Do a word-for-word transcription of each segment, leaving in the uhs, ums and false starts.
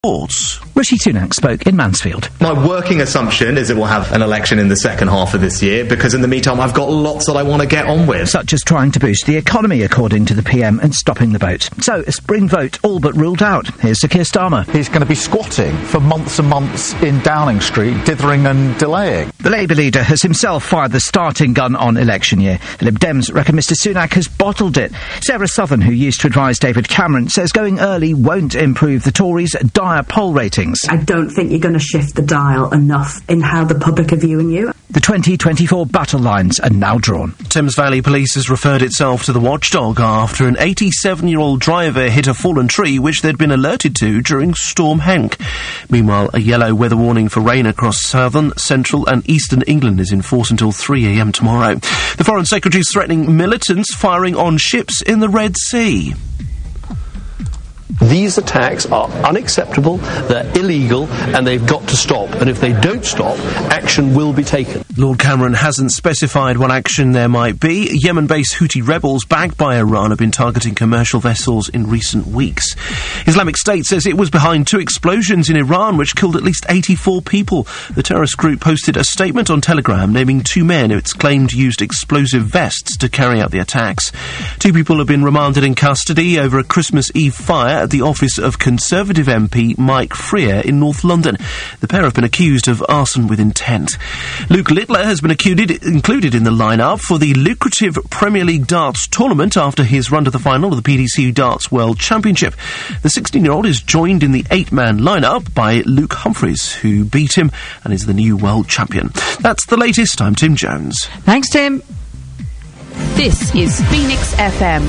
Sports. Rishi Sunak spoke in Mansfield. My working assumption is it will have an election in the second half of this year, because in the meantime I've got lots that I want to get on with. Such as trying to boost the economy, according to the P M, and stopping the vote. So, a spring vote all but ruled out. Here's Sir Keir Starmer. He's going to be squatting for months and months in Downing Street, dithering and delaying. The Labour leader has himself fired the starting gun on election year. The Lib Dems reckon Mr Sunak has bottled it. Sarah Southern, who used to advise David Cameron, says going early won't improve the Tories' dire poll ratings. I don't think you're going to shift the dial enough in how the public are viewing you. The twenty twenty-four battle lines are now drawn. Thames Valley Police has referred itself to the watchdog after an eighty-seven-year-old driver hit a fallen tree which they'd been alerted to during Storm Hank. Meanwhile, a yellow weather warning for rain across southern, central and eastern England is in force until three a m tomorrow. The Foreign Secretary is threatening militants firing on ships in the Red Sea. These attacks are unacceptable, they're illegal, and they've got to stop. And if they don't stop, action will be taken. Lord Cameron hasn't specified what action there might be. Yemen-based Houthi rebels backed by Iran have been targeting commercial vessels in recent weeks. Islamic State says it was behind two explosions in Iran which killed at least eighty-four people. The terrorist group posted a statement on Telegram naming two men it's claimed used explosive vests to carry out the attacks. Two people have been remanded in custody over a Christmas Eve fire at the office of Conservative M P Mike Freer in North London. The pair have been accused of arson with intent. Luke Littler has been included, included in the lineup for the lucrative Premier League darts tournament after his run to the final of the P D C Darts World Championship. The sixteen-year-old is joined in the eight-man lineup by Luke Humphries, who beat him and is the new world champion. That's the latest. I'm Tim Jones. Thanks, Tim. This is Phoenix F M.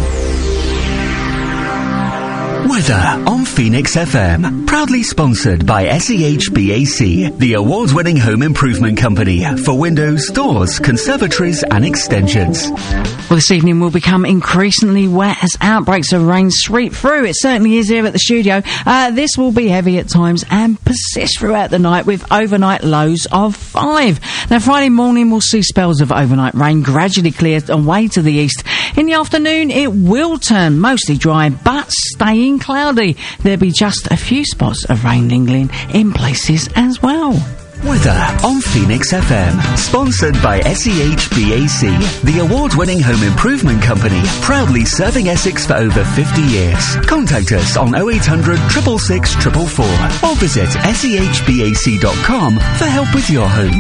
Weather on Phoenix F M. Proudly sponsored by S E H B A C, the award-winning home improvement company for windows, doors, conservatories and extensions. Well, this evening will become increasingly wet as outbreaks of rain sweep through. It certainly is here at the studio. Uh, this will be heavy at times and persist throughout the night with overnight lows of five. Now, Friday morning we'll see spells of overnight rain gradually clear away to the east. In the afternoon it will turn mostly dry but staying cloudy. There'll be just a few spots of rain lingering in places as well. Weather on Phoenix F M. Sponsored by S E H B A C, the award-winning home improvement company, proudly serving Essex for over fifty years. Contact us on oh eight hundred, six six six, four four four or visit S E H B A C dot com for help with your home.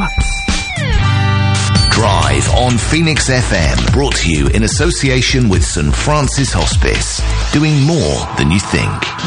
Drive on Phoenix F M, brought to you in association with St Francis Hospice, doing more than you think.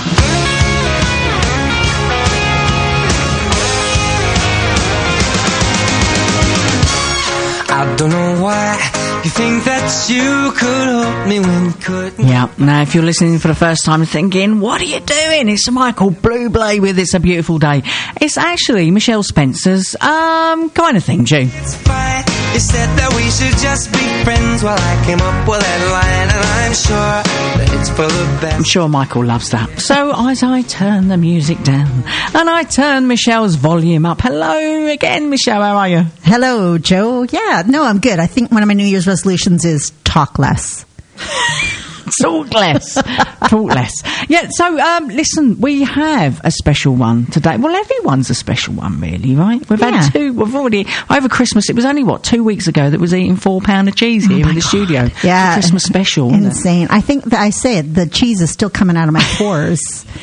I don't know why you think that you could help me when you couldn't. Yeah, now if you're listening for the first time thinking, what are you doing? It's Michael Bublé with It's a Beautiful Day. It's actually Michelle Spencer's, um, kind of thing, June. It's fine. You said that we should just be friends while I came up with that line, and I'm sure that it's for the best. I'm sure Michael loves that. So as I turn the music down and I turn Michelle's volume up. Hello again, Michelle, how are you? Hello, Joe. Yeah, no, I'm good. I think one of my New Year's resolutions is talk less. Talk less. Talk less. Yeah, so, um, listen, we have a special one today. Well, everyone's a special one, really, right? We've yeah. had two, we've already, over Christmas, it was only, what, two weeks ago that was eating four pound of cheese here oh in the God. studio. Yeah. Christmas special. Insane. I think that I said the cheese is still coming out of my pores.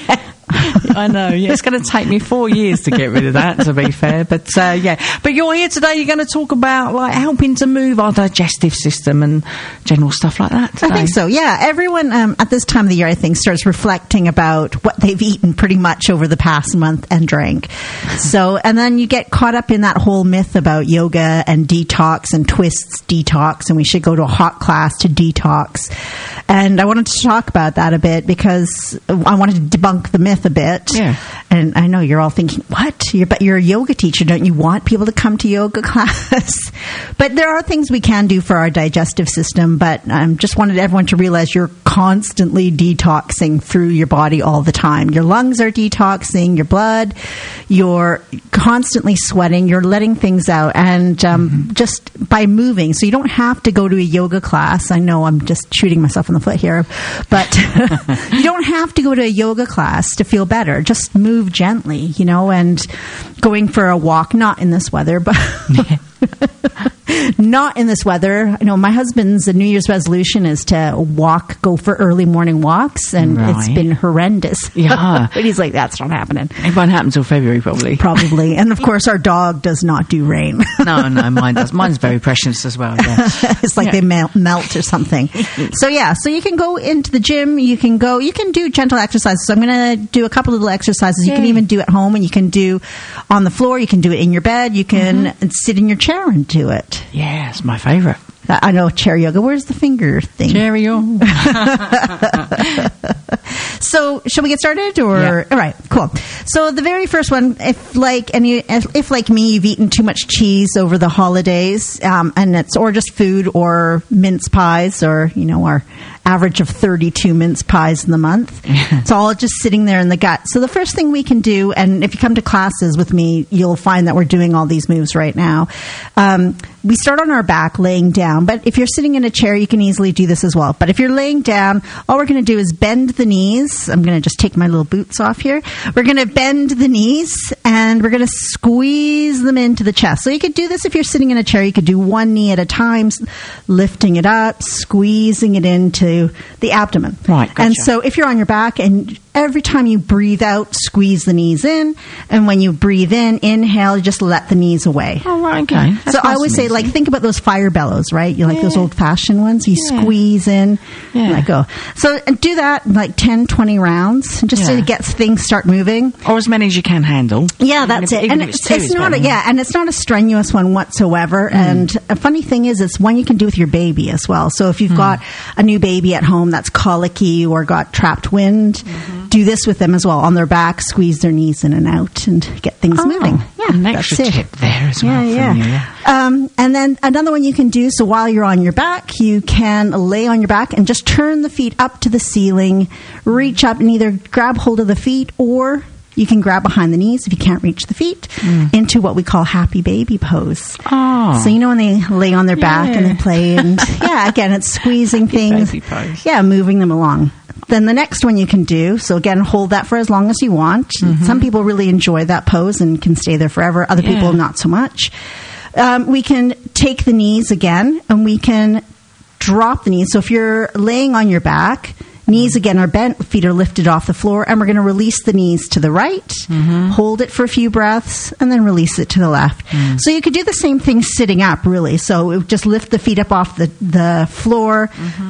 I know, yeah, it's going to take me four years to get rid of that, to be fair, but uh, yeah. But you're here today, you're going to talk about, like, helping to move our digestive system and general stuff like that today. I think so, yeah. Everyone um, at this time of the year, I think, starts reflecting about what they've eaten pretty much over the past month and drank. So, and then you get caught up in that whole myth about yoga and detox and twists detox, and we should go to a hot class to detox. And I wanted to talk about that a bit because I wanted to debunk the myth a bit. Yeah. And I know you're all thinking, what? You're, but you're a yoga teacher. Don't you want people to come to yoga class? But there are things we can do for our digestive system. But I um, just wanted everyone to realize you're constantly detoxing through your body all the time. Your lungs are detoxing, your blood, you're constantly sweating, you're letting things out. And um, mm-hmm. just by moving. So you don't have to go to a yoga class. I know I'm just shooting myself in the foot here. But you don't have to go to a yoga class to feel better. Just move move gently, you know, and going for a walk, not in this weather, but not in this weather. You know, my husband's New Year's resolution is to walk, go for early morning walks, and Right. it's been horrendous. Yeah. But he's like, that's not happening. It won't happen till February, probably. Probably. And of course, our dog does not do rain. No, no, mine does. Mine's very precious as well, yeah. It's like Yeah. they melt, melt or something. So yeah, so you can go into the gym, you can go, you can do gentle exercises. So I'm going to do a couple of little exercises. You can Yay. even do at home, and you can do on the floor, you can do it in your bed, you can Mm-hmm. sit in your chair and do it. Yeah, it's my favourite. I know, chair yoga. Where's the finger thing? Cheerio. So, shall we get started? Or Yeah. all right, cool. So, the very first one, if like any, if, if like me, you've eaten too much cheese over the holidays, um, and it's or just food or mince pies, or you know, our average of thirty-two mince pies in the month. It's all just sitting there in the gut. So, the first thing we can do, and if you come to classes with me, you'll find that we're doing all these moves right now. Um, we start on our back, laying down. But if you're sitting in a chair, you can easily do this as well. But if you're laying down, all we're going to do is bend the knees. I'm going to just take my little boots off here. We're going to bend the knees, and we're going to squeeze them into the chest. So you could do this if you're sitting in a chair. You could do one knee at a time, s- lifting it up, squeezing it into the abdomen. Right, gotcha. And so if you're on your back, and every time you breathe out, squeeze the knees in. And when you breathe in, inhale, just let the knees away. Oh, right, okay. That's So I nice always and say, easy. like, think about those fire bellows, right? You like those Yeah. old-fashioned ones? You Yeah. squeeze in, Yeah. let go. So and do that like ten, twenty rounds, just Yeah. to get things start moving. Or as many as you can handle. Yeah, Even that's if- it. even And if it's, two, it's not a, better. yeah, and it's not a strenuous one whatsoever. Mm. And a funny thing is, it's one you can do with your baby as well. So if you've Mm. got a new baby at home that's colicky or got trapped wind, Mm-hmm. do this with them as well. On their back, squeeze their knees in and out, and get things Oh, moving. Yeah, an that's extra it. tip there as well Yeah, from yeah. you, yeah. Um, and then another one you can do, so while you're on your back, you can lay on your back and just turn the feet up to the ceiling, reach up and either grab hold of the feet, or you can grab behind the knees if you can't reach the feet, into what we call happy baby pose. Oh. So you know when they lay on their back and Yeah. they play, and yeah, again, it's squeezing things. baby pose. Yeah, moving them along. Then the next one you can do, so again, hold that for as long as you want. Some people really enjoy that pose and can stay there forever. Other Yeah. people, not so much. Um, we can take the knees again, and we can drop the knees. So if you're laying on your back, knees again are bent, feet are lifted off the floor, and we're going to release the knees to the right, hold it for a few breaths, and then release it to the left. So you could do the same thing sitting up, really. So just lift the feet up off the, the floor,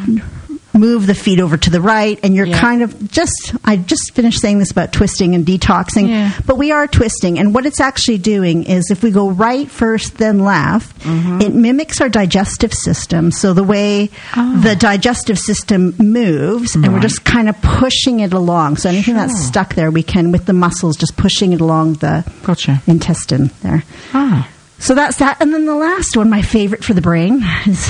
move the feet over to the right, and you're Yeah. kind of just, I just finished saying this about twisting and detoxing, Yeah. but we are twisting. And what it's actually doing is if we go right first, then left, it mimics our digestive system. So the way the digestive system moves, and we're Right. just kind of pushing it along. So anything that's Sure. stuck there, we can, with the muscles, just pushing it along the Gotcha. intestine there. Ah. So that's that. And then the last one, my favorite for the brain, is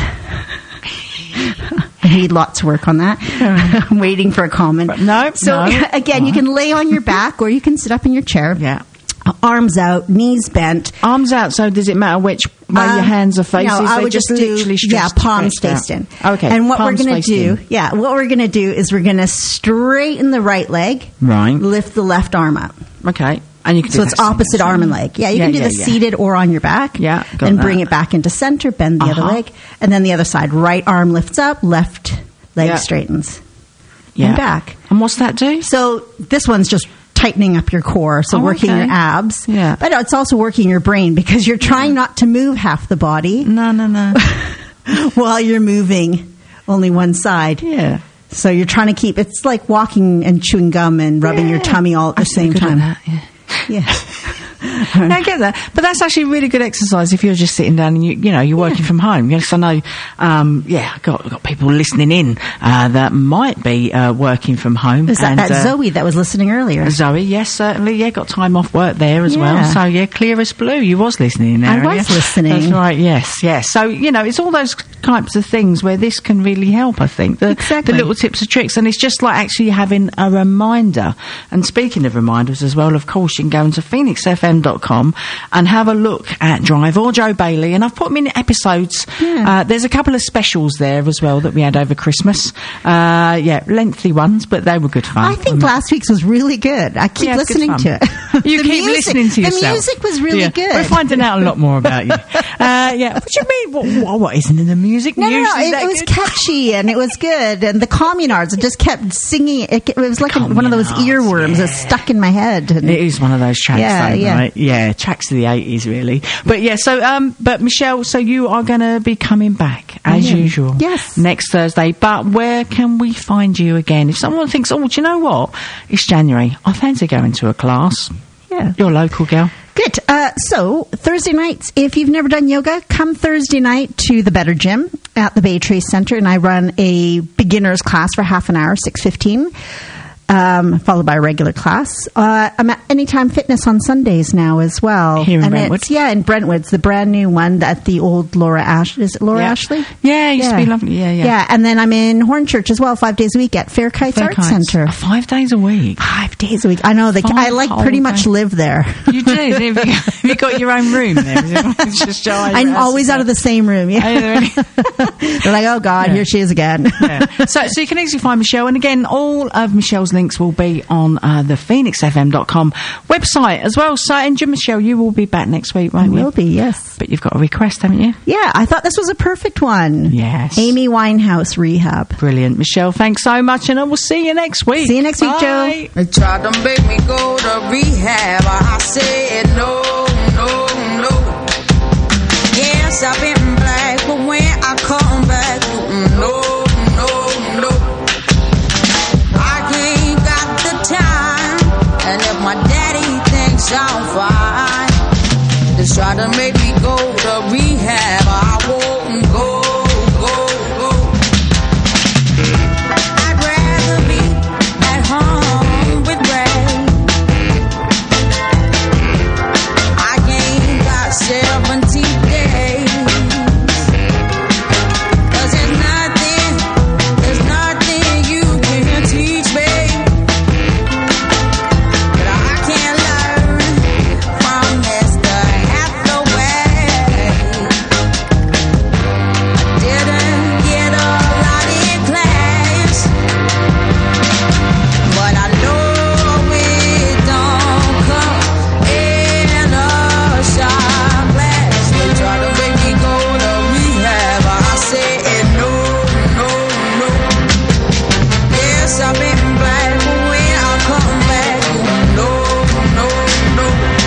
I need lots of work on that. I'm waiting for a comment. No, So no. again, you can lay on your back or you can sit up in your chair. Yeah. Arms out, knees bent. Arms out, so does it matter which way Uh, your hands are facing? No, I They're would just do literally yeah, stretched- palms stretched out. faced in. Okay. And what palms we're going to faced do, in. yeah, what we're going to do is we're going to straighten the right leg, Right. lift the left arm up. Okay. And you can do So it's that opposite same- arm and leg. Yeah, you Yeah, can do yeah, the yeah. seated or on your back. Yeah, got Then bring that. it back into center, bend the other Uh-huh. leg, and then the other side. Right arm lifts up, left leg Yeah. straightens. Yeah. And back. And what's that do? So this one's just tightening up your core, so Oh, working okay. your abs. Yeah. But it's also working your brain because you're trying not to move half the body No, no, no. while you're moving only one side. Yeah. So you're trying to keep, it's like walking and chewing gum and rubbing your Yeah. tummy all at the I'm same good at time. that, yeah. Yeah. No, I get that, but that's actually a really good exercise if you're just sitting down and you, you know, you're working from home. Yes, I know. Um, yeah, I've got, I've got people listening in uh, that might be uh, working from home. Is that, and, that uh, Zoe that was listening earlier? Zoe, yes, certainly. Yeah, got time off work there as well. Yeah. So, yeah, clear as blue. You was listening there. I weren't was you? listening. That's right, yes, yes. So, you know, it's all those types of things where this can really help, I think. The, Exactly. the little tips and tricks. And it's just like actually having a reminder. And speaking of reminders as well, of course, you can go into phoenix f m m dot com and have a look at Drive or Joe Bailey. And I've put them in episodes. Yeah. Uh, there's a couple of specials there as well that we had over Christmas. Uh, yeah, lengthy ones, but they were good fun. I think last week's was really good. I keep Yeah, it's good listening fun. to it. You The keep music- listening to yourself. The music was really Yeah. good. We're finding out a lot more about you. Uh, yeah. What do you mean? What, what, what isn't in the music? No, no, no. Usually It, that it was good? catchy and it was good. And the Communards just kept singing. It, it was like a, one of those Communards, earworms yeah. that stuck in my head. And It is one of those tracks, Yeah, though, yeah. right? Yeah, tracks of the eighties, really. But yeah, so, um, but Michelle, so you are going to be coming back, as am. usual. Yes. Next Thursday. But where can we find you again? If someone thinks, oh, do you know what? It's January. I fancy going to a class. Yeah. You're a local girl. Good. Uh, so, Thursday nights, if you've never done yoga, come Thursday night to the Better Gym at the Bay Tree Center, and I run a beginner's class for half an hour, six fifteen, um, followed by a regular class. Uh, I'm at Anytime Fitness on Sundays now as well. Here in and Brentwood? It's, yeah, in Brentwood's the brand new one at the old Laura Ashley. Is it Laura Yeah. Ashley? Yeah, it used to be lovely. Yeah, yeah. Yeah, and then I'm in Hornchurch as well, five days a week at Fair Kites Fair Arts Kites. Center. Oh, five days a week. Five days a week. I know. They, Five I like pretty whole much days. live there. You do. Have you, have you got your own room there? It's just Joe I'm always out of the same room. Yeah. Oh, really? They're like, oh God, Yeah. here she is again. Yeah. So, so you can easily find Michelle, and again, all of Michelle's links will be on uh, the phoenix f m dot com website as well. So, and you, Michelle, you will be back next week, won't I you? will be, yes. But you've got a request, haven't you? Yeah, I thought this was a perfect one. Yes. Amy Winehouse, Rehab. Brilliant, Michelle. Thanks so much, and I will see you next week. See you next week, Bye. Joe. They tried to make me go to rehab. I said no, no, no. Yes, I've been black, but when I come back, no, no, no. I ain't got the time, and if my daddy thinks I'm fine, they try to make me go to rehab. I won't go, go, go. I'd rather be at home with Ray. I ain't got seventy days. 'Cause there's nothing, there's nothing you can teach me that I can't learn from Mister Hathaway. I didn't get a lot in class, but I know it don't come in a shot glass. They try to make me go to rehab. I said no, no, no. Yes, I've been black, but when I come back, no, no, no.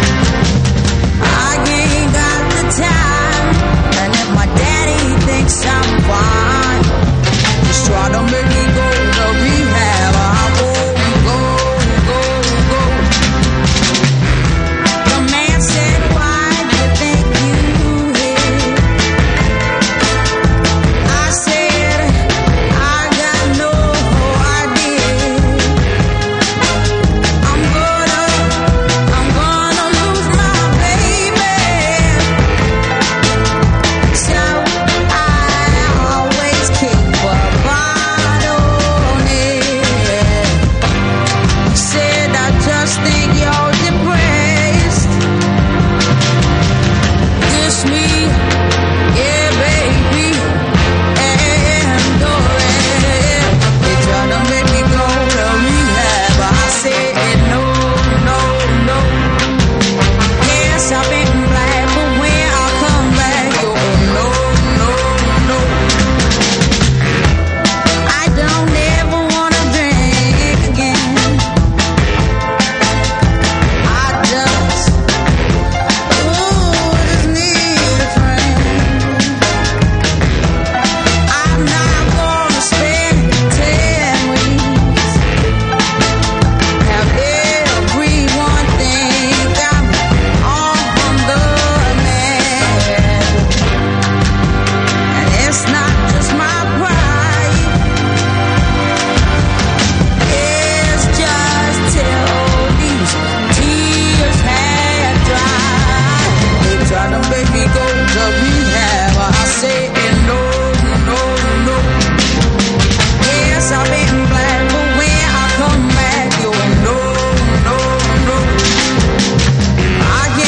I ain't got the time, and if my daddy thinks I'm fine, just try to make me go to rehab. I won't go, go, go. The man said, why do you think you hit? I said, I got no idea. I'm gonna, I'm gonna lose my baby. So I always keep a bottle near. Said I just think you're depressed. Kiss me, yeah, baby, and go ahead. They try to make me go to rehab. I said no, no, no. Yes, I've been black, but when I come back, oh no, no, no. I don't ever wanna drink again. I just, ooh, just need a friend. I'm not gonna spend ten weeks. Have everyone think I'm on the man. And it's not just my pride. It's just till these tears have dried. They try to make me go to rehab. I say no, no, no. Yes, I've been black, but when I come back, you no, no, no. I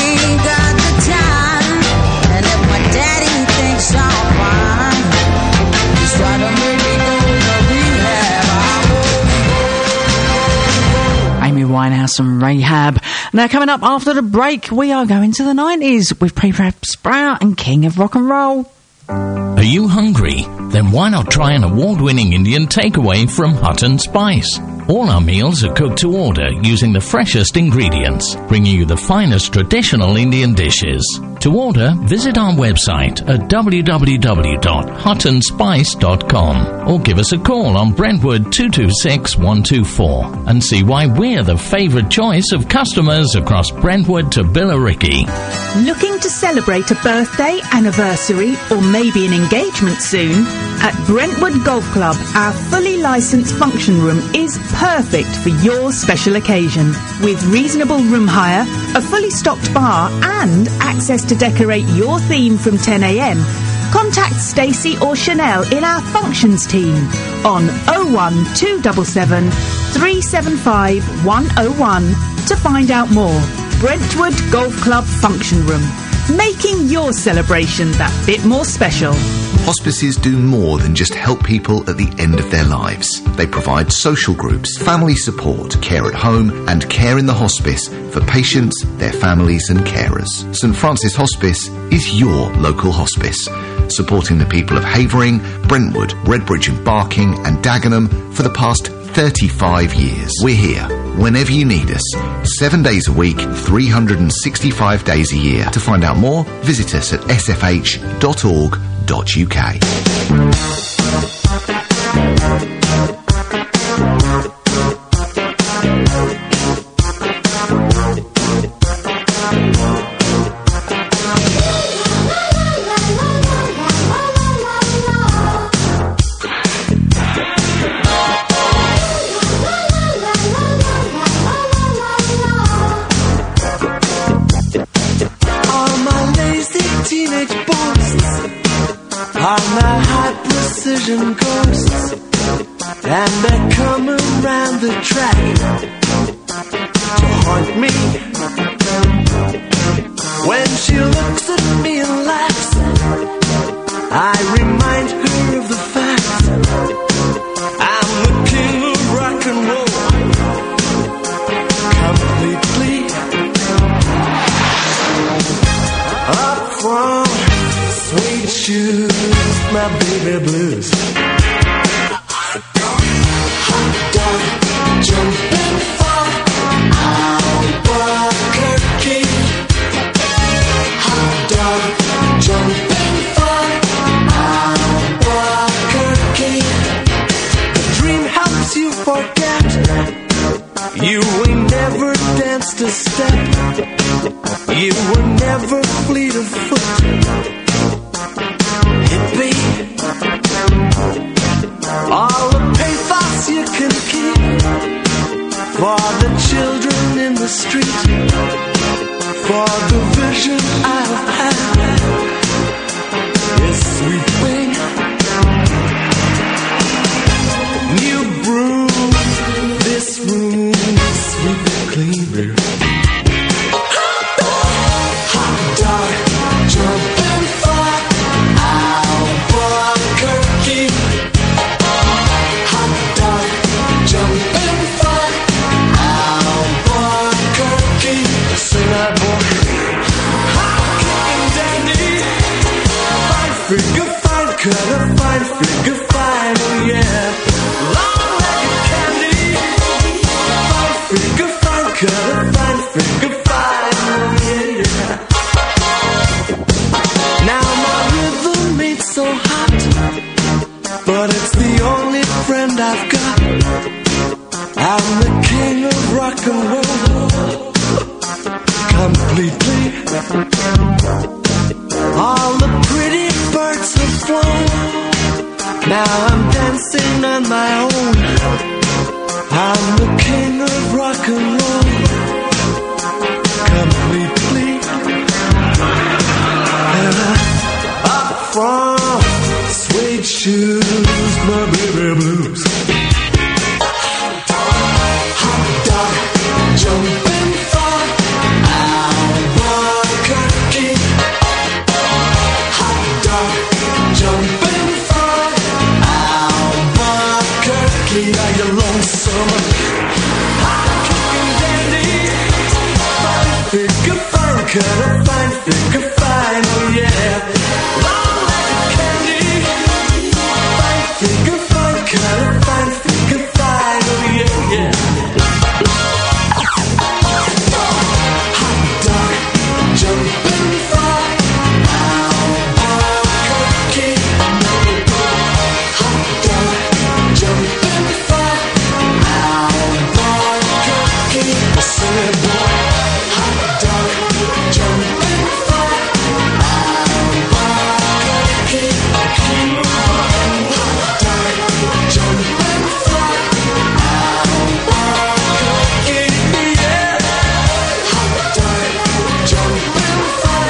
Rahab. Now, coming up after the break, we are going to the nineties with Pre-Prep Sprout and King of Rock and Roll. Are you hungry? Then why not try an award-winning Indian takeaway from Hut and Spice? All our meals are cooked to order using the freshest ingredients, bringing you the finest traditional Indian dishes. To order, visit our website at w w w dot hut and spice dot com or give us a call on Brentwood two two six one two four and see why we're the favourite choice of customers across Brentwood to Billericay. Looking to celebrate a birthday, anniversary, or maybe an engagement soon? At Brentwood Golf Club, our fully licensed function room is perfect for your special occasion. With reasonable room hire, a fully stocked bar, and access to decorate your theme from ten a m, contact Stacey or Chanel in our functions team on oh one two seven seven, three seven five, one oh one to find out more. Brentwood Golf Club Function Room, making your celebration that bit more special. Hospices do more than just help people at the end of their lives. They provide social groups, family support, care at home, and care in the hospice for patients, their families, and carers. St Francis Hospice is your local hospice, supporting the people of Havering, Brentwood, Redbridge and Barking, and Dagenham for the past thirty-five years. We're here whenever you need us, seven days a week, three hundred sixty-five days a year. To find out more, visit us at s f h dot org dot u k. Ghosts, and they come around the track to haunt me. When she looks at me and laughs, I remind her of the fact I'm the king of rock and roll, completely. Up front, suede shoes, my baby blues. Jumping for Albuquerque. Hot dog. Jumping for Albuquerque. The dream helps you forget. You ain't never danced a step. You were never fleet of foot. Hippie. All the pathos you can keep for the children in the street, for the vision I've had is sweeping. New broom, this room, sweep it cleaner. Hot dog, jumping for Albuquerque. Hot dog, jumping for Albuquerque. Sing that boy. Hot kicking dandy. Fine figure, fine cutter, fine figure, fine, oh yeah. Long legged candy. Fine figure, fine cutter, fine figure, fine, oh yeah. Now my rhythm ain't so hot, but it's the only friend I've got. I'm the king of rock and roll, completely. All the pretty birds have flown. Now I'm dancing on my own. I'm the king of rock and roll, completely. And uh, up front, suede shoes, my baby blues. Hot dog, jumping for Albuquerque. Hot dog, jumping for Albuquerque. Are you lonesome? Hot kicking figure fine, cut a fine figure fine, oh yeah. Long like candy. Fine figure fine, cut a fine figure fine, oh yeah, yeah. Hot dog, jumping fry. Cookie, hot dog, jumping fry. Cookie, silly boy. Hot dog, jumping fry. Cookie, hot dog, jumping fry. Cookie, yeah. Hot dog, jumping fry.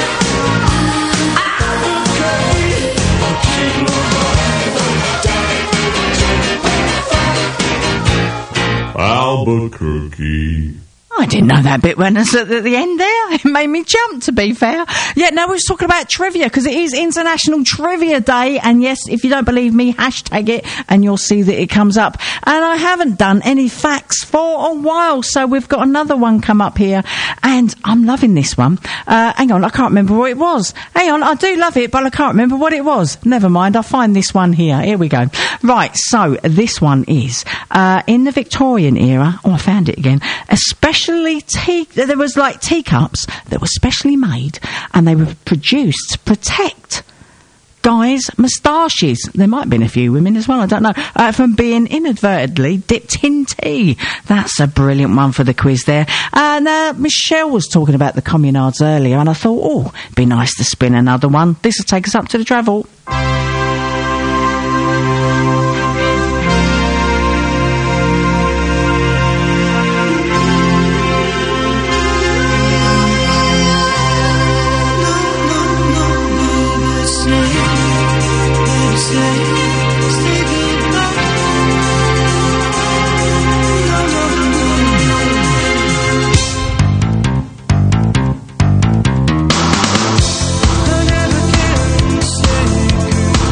Albuquerque. I didn't know that bit when it's at the end there. It made me jump, to be fair. Yeah, no, we was talking about trivia, because it is International Trivia Day, and yes, if you don't believe me, hashtag it, and you'll see that it comes up. And I haven't done any facts for a while, so we've got another one come up here, and I'm loving this one. Uh, hang on, I can't remember what it was. Hang on, I do love it, but I can't remember what it was. Never mind, I'll find this one here. Here we go. Right, so this one is, uh, in the Victorian era, oh, I found it again, especially tea, there was like teacups that were specially made, and they were produced to protect guys' moustaches. There might have been a few women as well, I don't know, uh, from being inadvertently dipped in tea. That's a brilliant one for the quiz there. And uh, Michelle was talking about the communards earlier, and I thought, oh, it'd be nice to spin another one. This will take us up to the travel. Say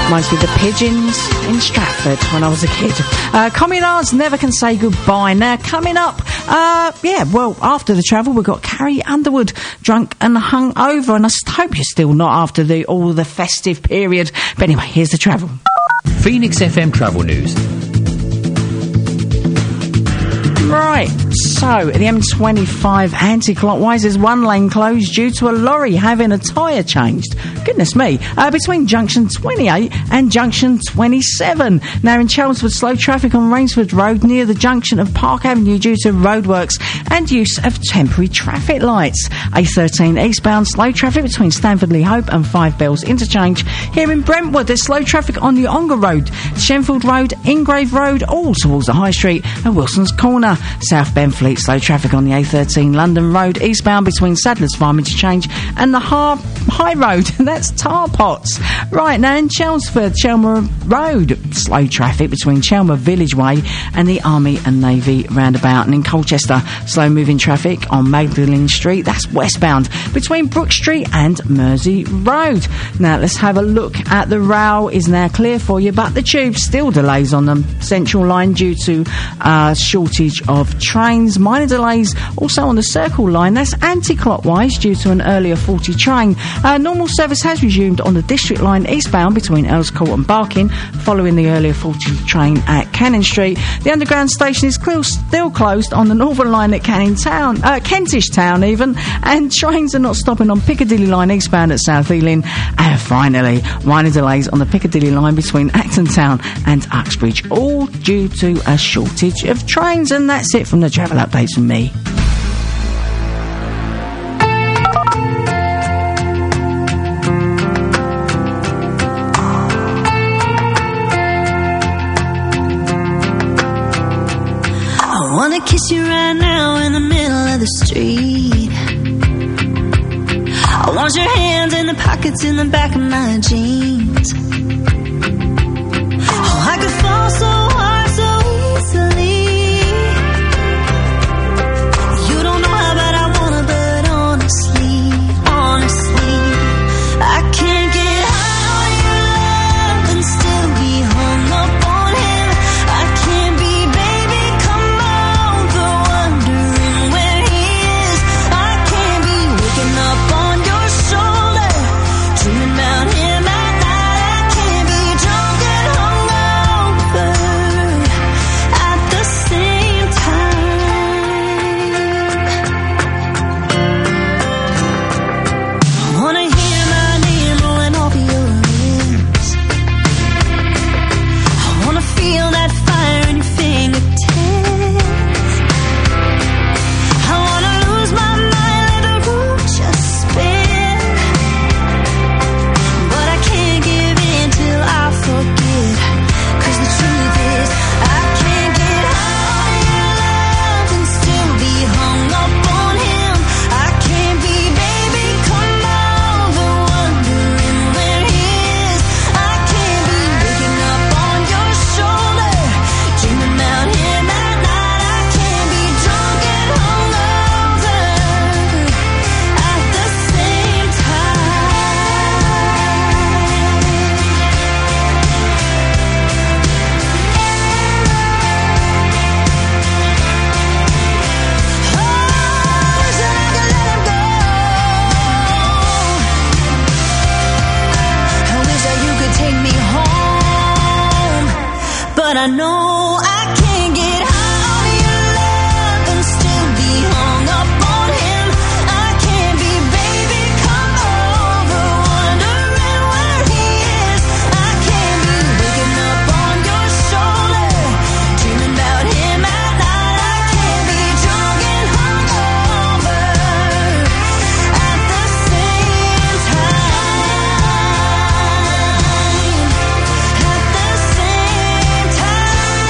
Reminds me of the pigeons in Stratford when I was a kid. Uh, Communards never can say goodbye. Now, coming up, uh, yeah, well, after the travel, we've got Carrie Underwood, drunk and hung over, and I hope you're still not after the all the festive period. But anyway, here's the travel. Phoenix F M Travel News. Right, so the M twenty-five anti-clockwise is one lane closed due to a lorry having a tyre changed. Goodness me. Uh, between junction twenty-eight and junction twenty-seven. Now in Chelmsford, slow traffic on Rainsford Road near the junction of Park Avenue due to roadworks and use of temporary traffic lights. A thirteen eastbound, slow traffic between Stanford-Lee Hope and Five Bells Interchange. Here in Brentwood, there's slow traffic on the Ongar Road, Shenfield Road, Ingrave Road, all towards the High Street and Wilson's Corner. South Benfleet, slow traffic on the A thirteen London Road, eastbound between Sadler's Farm Interchange and the Har- High Road. That's Tar Pots. Right, now in Chelmsford, Chelmer Road, slow traffic between Chelmer Village Way and the Army and Navy roundabout. And in Colchester, slow moving traffic on Magdalen Street, that's westbound, between Brook Street and Mersey Road. Now let's have a look at the rail. Is now clear for you, but the tube still delays on the Central Line due to uh, shortage of trains. Minor delays also on the Circle Line, that's anti-clockwise due to an earlier faulty train. Uh, normal service has resumed on the District Line eastbound between Earls Court and Barking following the earlier faulty train at Cannon Street. The underground station is cl- still closed on the Northern Line at Canning Town, uh, Kentish Town even, and trains are not stopping on Piccadilly Line eastbound at South Ealing. And finally, minor delays on the Piccadilly Line between Acton Town and Uxbridge, all due to a shortage of trains. And that's it from the travel updates from me. I wanna kiss you right now in the middle of the street. I want your hands in the pockets in the back of my jeans. Oh, I could fall so hard so easily. You don't know how bad I wanna, but honestly, honestly, I can't get high on your love and still be hung up on him. I can't be, baby, come over, wondering where he is. I can't be waking up on your shoulder, dreaming about him at night. I can't be drunk and hungover at the same time. I wanna hear my name rolling off your lips. I wanna feel that fire in your fingertips. I wanna lose my mind, let the room just spin. But I can't give in till I forget. 'Cause the truth is, I can't get high on your love and still be hung up on him. I can't be, baby, come over, wondering where he is. I can't be waking up on your shoulder, dreaming about him at night. I can't be drunk and hungover at the same time. Oh, wish that I could let him go. I wish that you could take me home, but I know I can't get high on your love and still be hung up on him. I can't be, baby, come over, wondering where he is. I can't be waking up on your shoulder, dreaming about him at night. I can't be drunk and hungover at the same time. At the same time.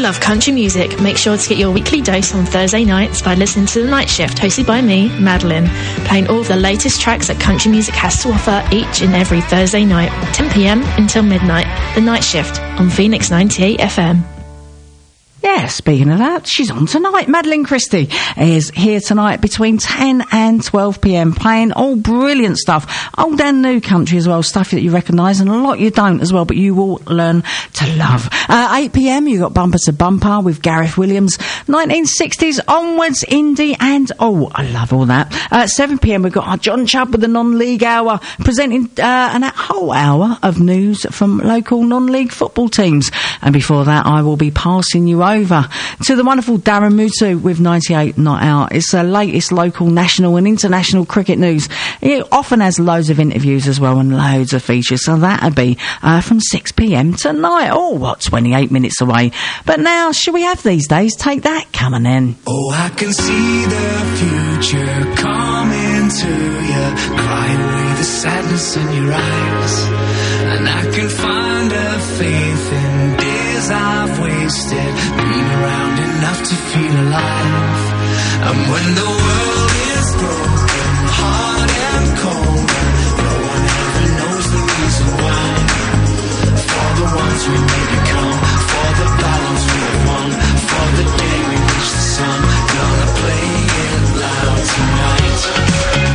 love country music, make sure to get your weekly dose on Thursday nights by listening to The Night Shift, hosted by me, Madeline, playing all of the latest tracks that country music has to offer each and every Thursday night, ten p.m. until midnight. The Night Shift on Phoenix ninety-eight F M. Yeah, speaking of that, she's on tonight. Madeline Christie is here tonight between ten and twelve p.m, playing all brilliant stuff. Old and new country as well, stuff that you recognise and a lot you don't as well, but you will learn to love. Uh, eight p.m, you got Bumper to Bumper with Gareth Williams. nineteen sixties onwards, indie, and oh, I love all that. Uh, seven p.m, we've got our John Chubb with the non-league hour, presenting uh, an whole hour of news from local non-league football teams. And before that, I will be passing you over over to the wonderful Darren Mutu with ninety-eight Not Out. It's the latest local, national and international cricket news. He often has loads of interviews as well and loads of features, so that'll be uh, from six p.m. tonight. Oh, what, twenty-eight minutes away. But now, shall we have these days? Take that coming in. Oh, I can see the future coming to you, cry away the sadness in your eyes. And I can find a faith in days I've wasted, been around enough to feel alive. And when the world is broken, hard and cold, no one ever knows the reason why. For the ones we may become, for the battles we have won, for the day we reach the sun, gonna play it loud tonight.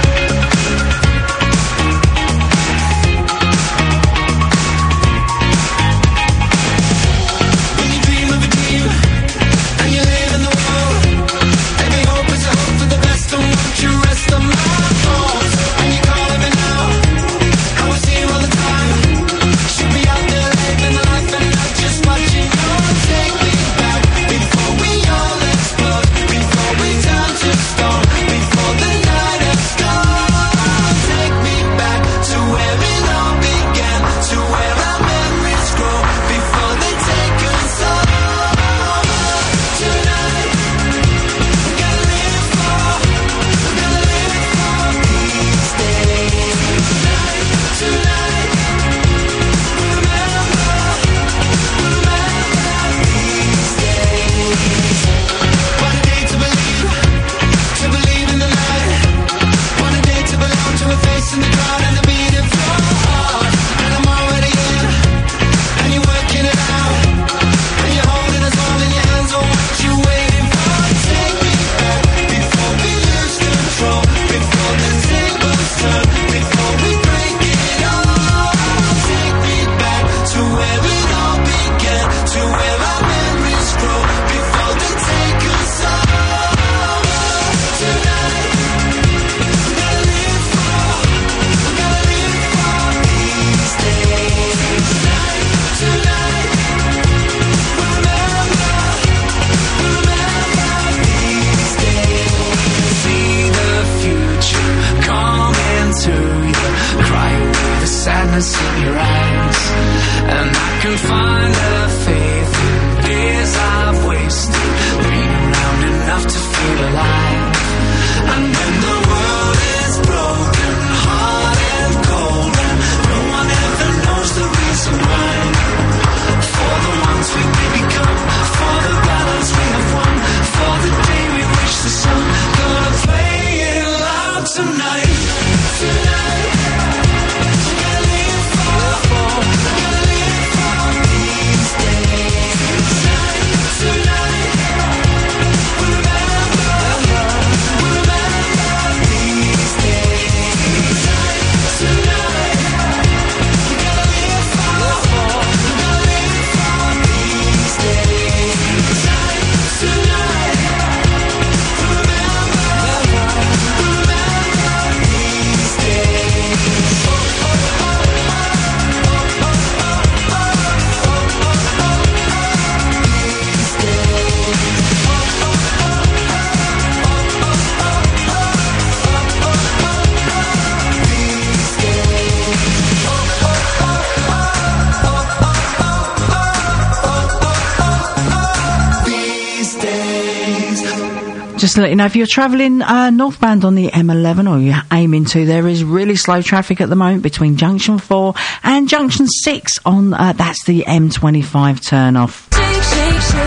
Just to let you know, if you're travelling uh, northbound on the M eleven, or you're aiming to, there is really slow traffic at the moment between Junction four and Junction six on, uh, that's the M twenty-five turn-off. Shake, shake, shake, shake.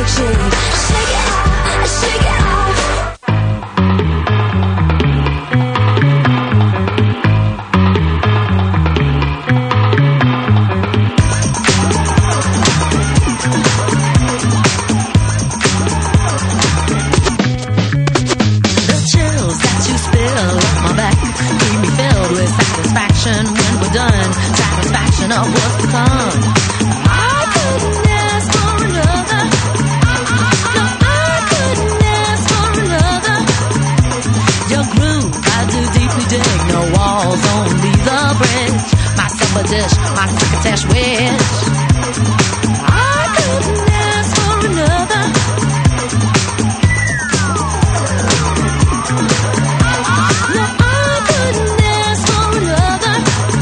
shake, shake. Shake it off, shake it off. The chills that you spill up my back keep me filled with satisfaction when we're done. Satisfaction of what's to come. I couldn't ask for another. No, I couldn't ask for another. Your groove, I do deeply dig. No walls, only the bridge. My supper dish, my crocketesh wish. I couldn't ask for another. No, I couldn't ask for another.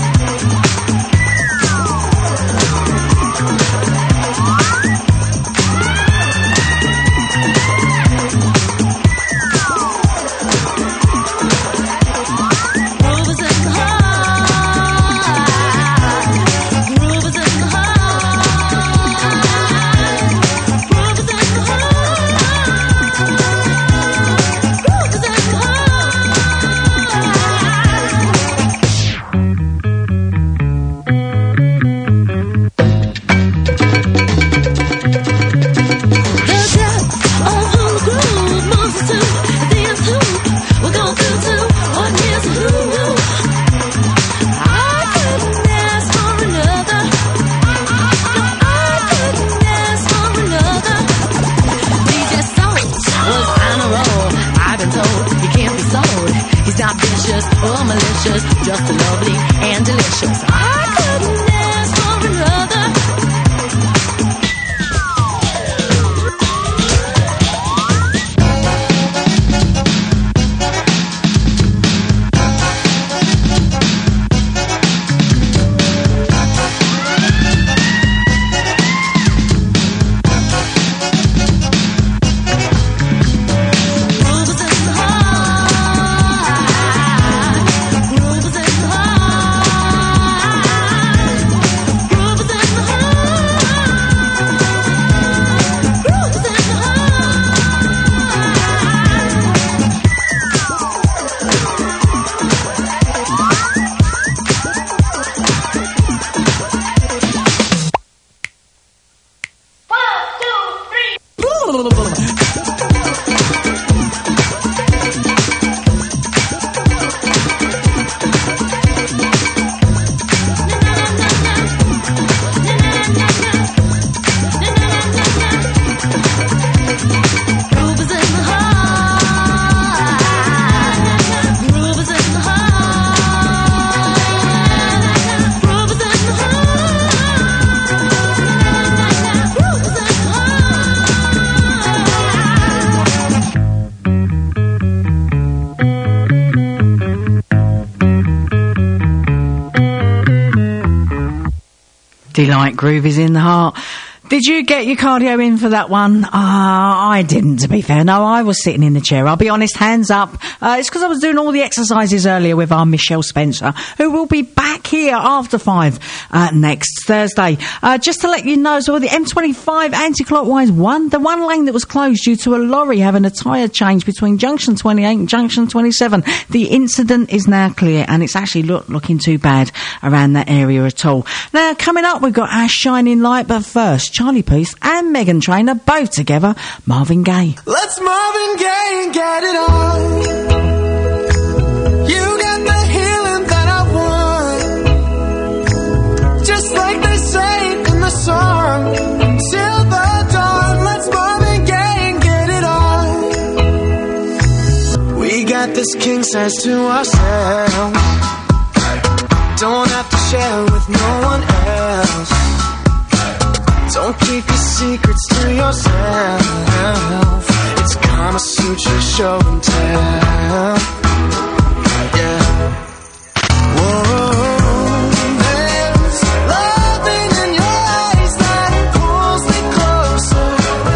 Groove is in the heart. Groove is in the heart. Groove is in the heart. Groove is in the The depth of who the groove moves us to, the is who we're going through to. What is who? I couldn't ask for another. No, I couldn't ask for another. D J Soul was on a roll. I've been told he can't be sold. He's not vicious or malicious, just lovely and delicious. I couldn't ask for another. Groove is in the heart. Groove is in the heart. Groove is in the heart. Groove is in the Groove is in the heart. Groove is in the heart. Groove is in the heart. Groove is in the Delight Groove is in the heart. Did you get your cardio in for that one? Ah, I didn't, to be fair. No, I was sitting in the chair. I'll be honest, hands up. Uh, it's because I was doing all the exercises earlier with our Michelle Spencer, who will be back here after five uh, next Thursday. Uh, just to let you know, so the M twenty-five anti-clockwise one, the one lane that was closed due to a lorry having a tyre change between junction twenty-eight and junction twenty-seven. The incident is now clear, and it's actually not looking too bad around that area at all. Now, coming up, we've got our shining light, but first, Charlie Puth and Meghan Trainor, both together, Marvin Gaye. Let's Marvin Gaye and get it on. You got the healing that I want. Just like they say in the song. Till the dawn, let's Marvin Gaye and get it on. We got this king size to ourselves. Don't have to share with no one else. Don't keep your secrets to yourself. It's Kama Sutra show and tell. Yeah. Whoa. There's loving in your eyes that pulls me closer.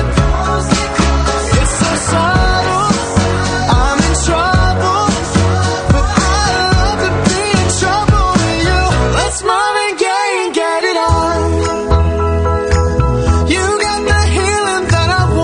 It's so subtle. I'm in trouble, but I love to be in trouble with you. Let's Marvin Gaye and get it on. You got the healing that I want.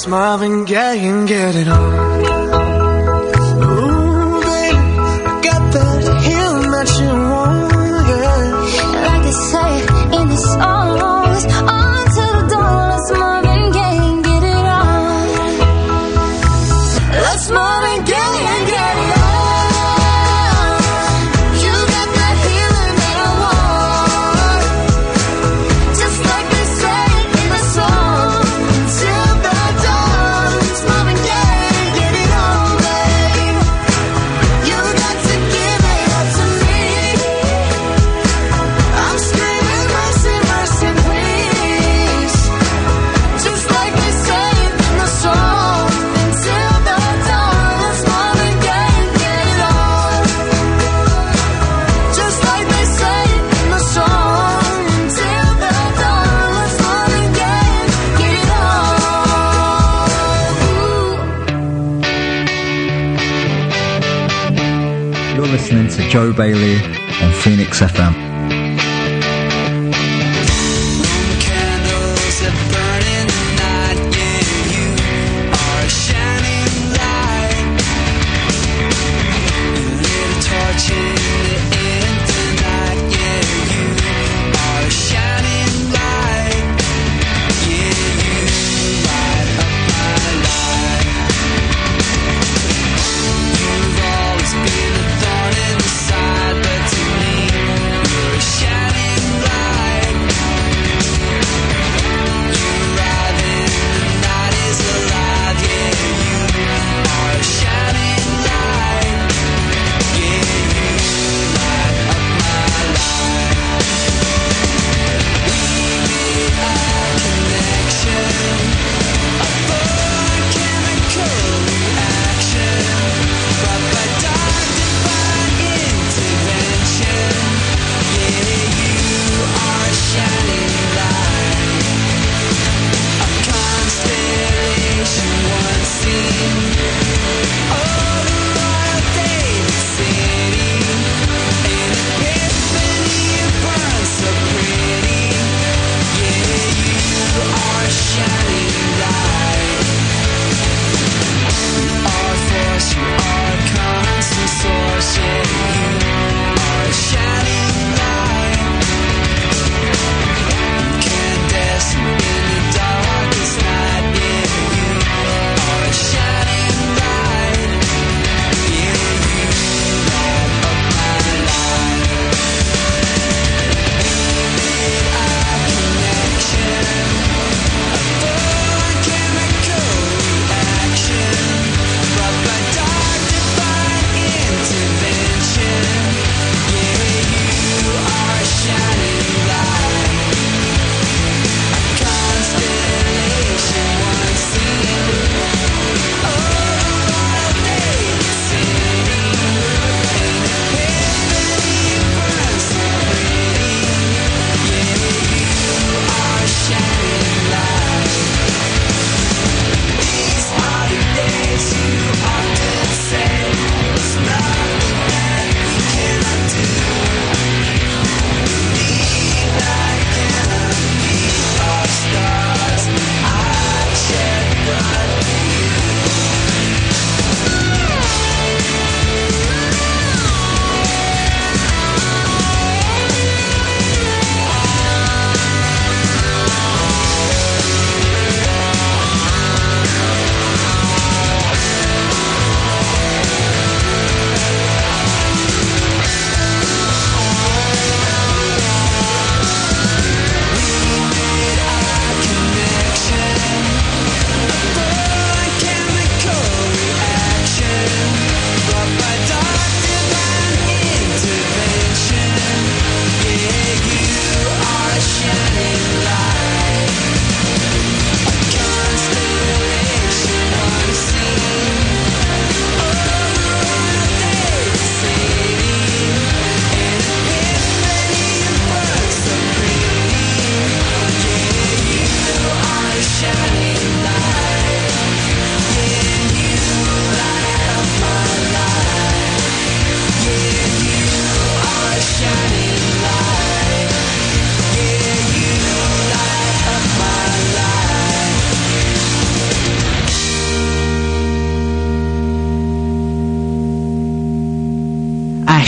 Let's Marvin Gaye and get it on. Ooh, baby, I got that healing that you want, yeah. Like they say in the songs, on to the dawn. Let's Marvin Gaye and get it on. Let's Marvin Gaye and get it on. You got that healing that I want. Just like they say in the song, till the dawn. Let's Marvin Gaye, get it on, babe. You got to give it up to me. I'm screaming mercy, mercy, please. Just like they say in the song, until the dawn. Let's Marvin Gaye, get it on. Just like they say in the song, until the dawn. Let's Marvin Gaye, get it on. You're listening to Joe Bailey on Phoenix F M. Candles that burn in the night, yeah, you are a shining light. You lit a torch in the empty night, yeah, you are a shining light. Yeah, you light up my life. You've always been a thorn in the side, but to me, you're a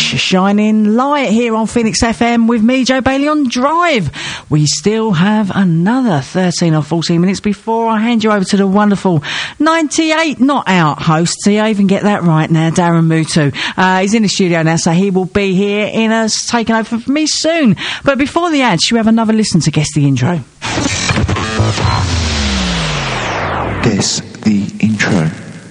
shining light here on Phoenix F M with me, Joe Bailey, on Drive. We still have another thirteen or fourteen minutes before I hand you over to the wonderful ninety-eight not out host. See, I even get that right now, Darren Mutu. Uh, he's in the studio now, so he will be here in us, taking over for me soon. But before the ad, should we have another listen to Guess the Intro? Guess the Intro.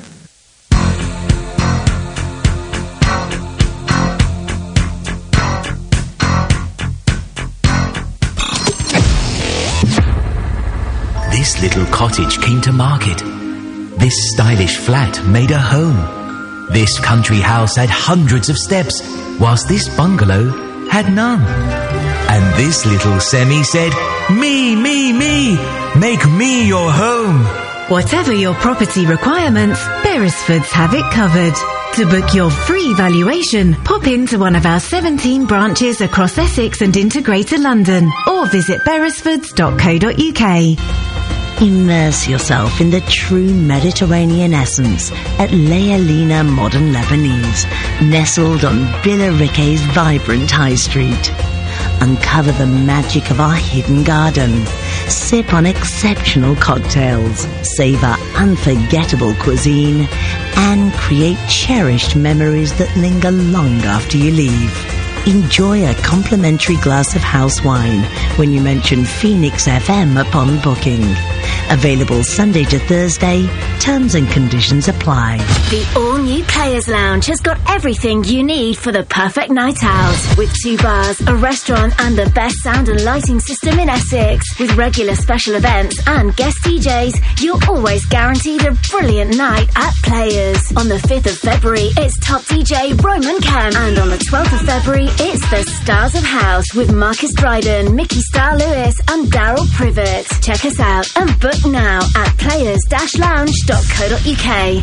This little cottage came to market. This stylish flat made a home. This country house had hundreds of steps, whilst this bungalow had none. And this little semi said, "Me, me, me, make me your home." Whatever your property requirements, Beresfords have it covered. To book your free valuation, pop into one of our seventeen branches across Essex and into Greater London, or visit beresfords dot co dot uk. Immerse yourself in the true Mediterranean essence at Lealina Modern Lebanese, nestled on Billericay's vibrant high street. Uncover the magic of our hidden garden. Sip on exceptional cocktails, savor unforgettable cuisine, and create cherished memories that linger long after you leave. Enjoy a complimentary glass of house wine when you mention Phoenix F M upon booking. Available Sunday to Thursday. Terms and conditions apply. The all-new Players Lounge has got everything you need for the perfect night out. With two bars, a restaurant, and the best sound and lighting system in Essex. With regular special events and guest D Js, you're always guaranteed a brilliant night at Players. On the fifth of February, it's top D J Roman Kemp. And on the twelfth of February, it's the Stars of House with Marcus Dryden, Mickey Star Lewis, and Daryl Privet. Check us out and book now at players dash lounge dot co dot uk.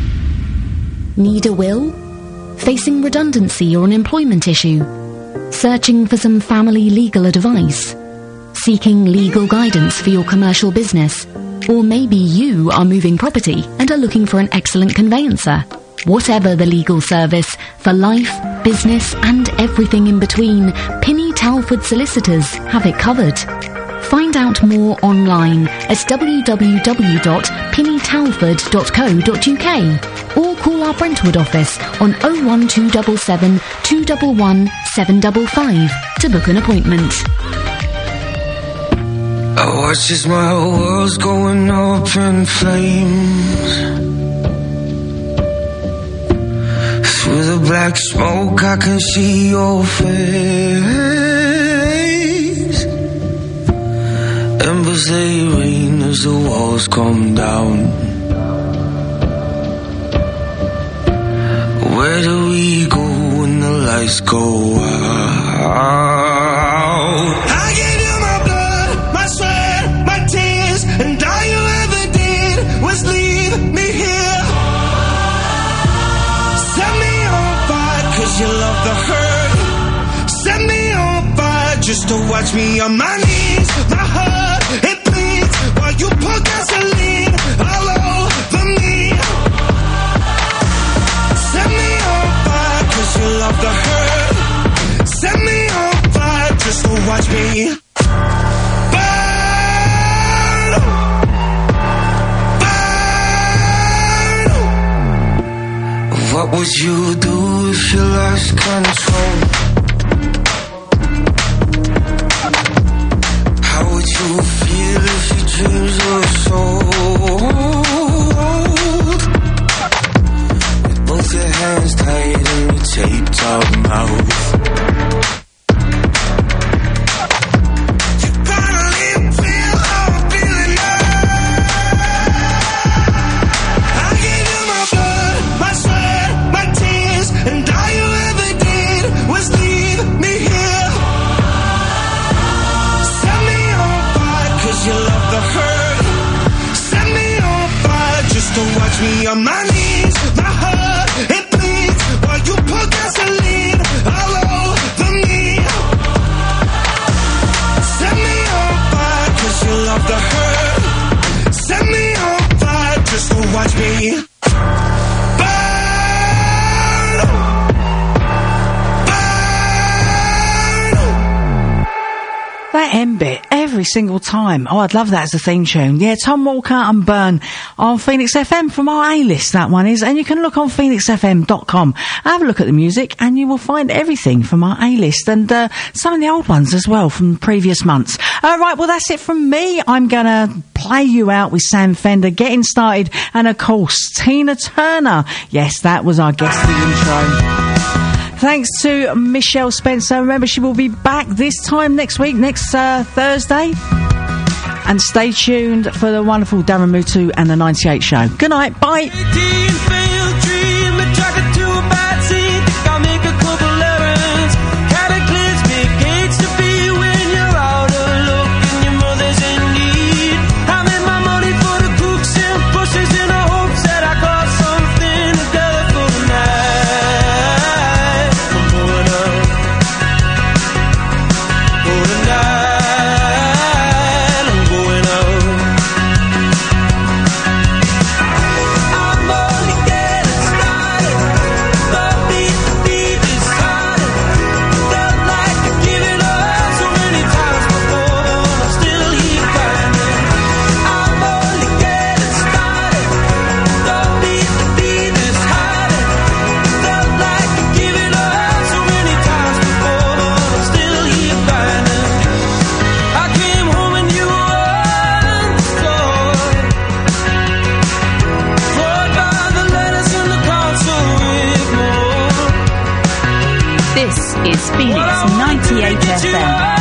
Need a will? Facing redundancy or an employment issue? Searching for some family legal advice? Seeking legal guidance for your commercial business? Or maybe you are moving property and are looking for an excellent conveyancer? Whatever the legal service, for life, business and everything in between, Pinny Talford Solicitors have it covered. Find out more online at w w w dot pinny talford dot co dot uk or call our Brentwood office on oh one two seven seven, two one one, seven five five to book an appointment. I watch as my world's going up in flames. Through the black smoke I can see your face. Embers they rain as the walls come down. Where do we go when the lights go out? I gave you my blood, my sweat, my tears, and all you ever did was leave me here. Set me on fire cause you love the hurt. Set me on fire just to watch me on my knees. My heart, it bleeds while you pour gasoline all over me. Set me on fire cause you love the hurt. Set me on fire just to watch me burn. Burn. What would you do if you lost control? You feel if your dreams were sold. With both your hands tied and your taped up mouth. You finally feel how I'm feeling now. I gave you my blood, my sweat, my tears, and all you ever did was leave me here. You love the hurt. Set me on fire just to watch me on my knees. My heart, it bleeds while you pour gasoline all over me. Set me on fire cause you love the hurt. Set me on fire just to watch me burn. Burn. that end bit every single time. Oh, I'd love that as a theme tune. Yeah, Tom Walker and Burn on Phoenix F M from our A-list, that one is. And you can look on phoenix f m dot com. Have a look at the music and you will find everything from our A-list and uh, some of the old ones as well from previous months. All right, well, that's it from me. I'm going to play you out with Sam Fender getting started. And, of course, Tina Turner. Yes, that was our guest for the intro. Thanks to Michelle Spencer. Remember, she will be back this time next week, next uh, Thursday. And stay tuned for the wonderful Darren Mutu and the ninety-eight Show. Good night. Bye. Phoenix ninety-eight F M.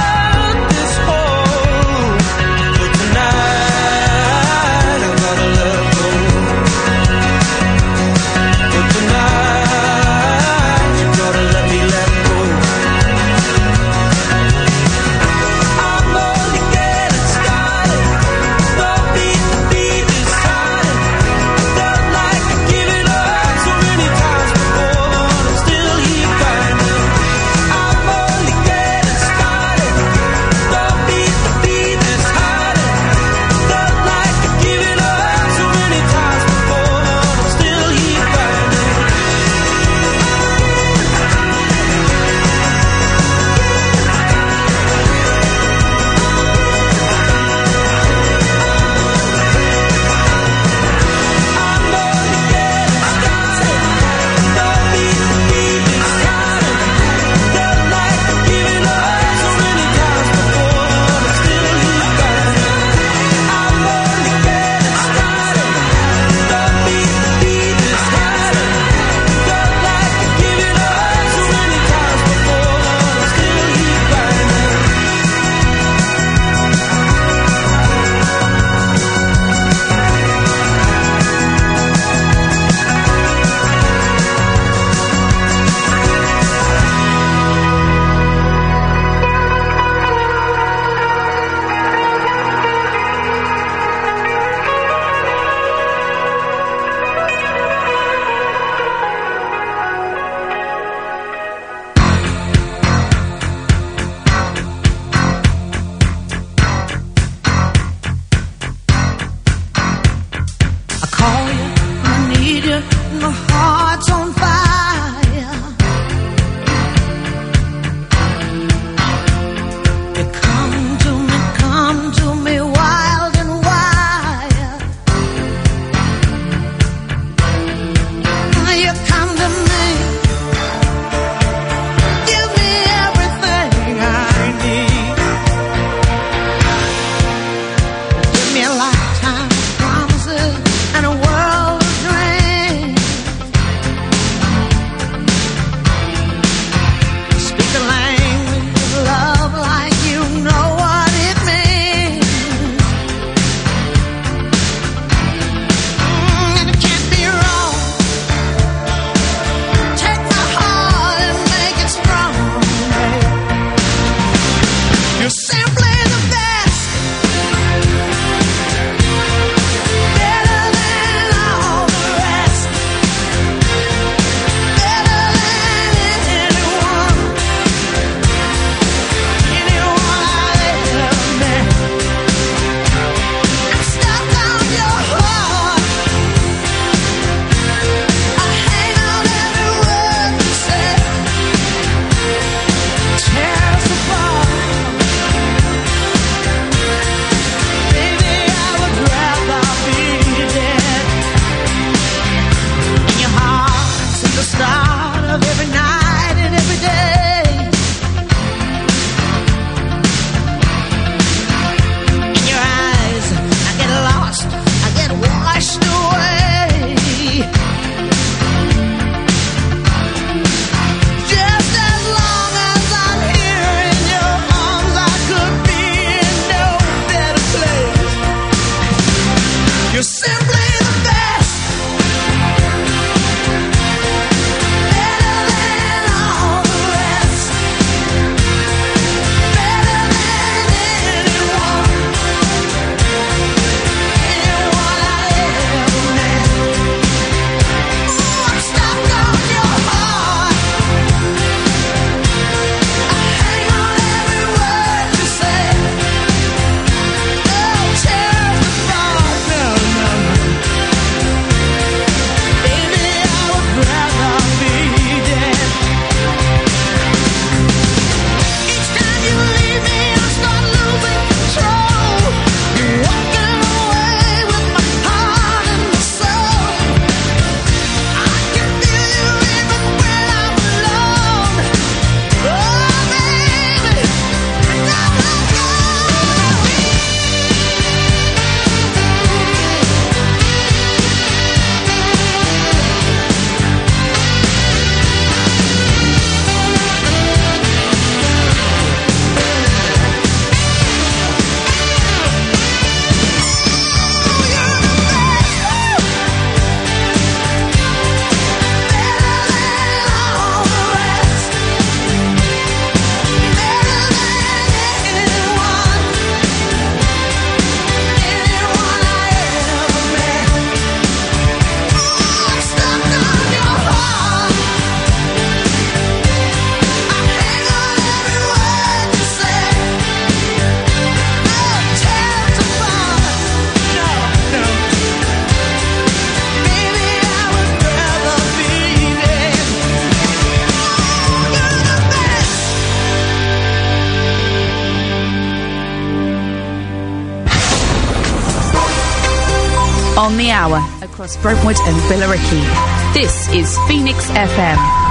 On the hour across Brentwood and Billericay. This is Phoenix F M.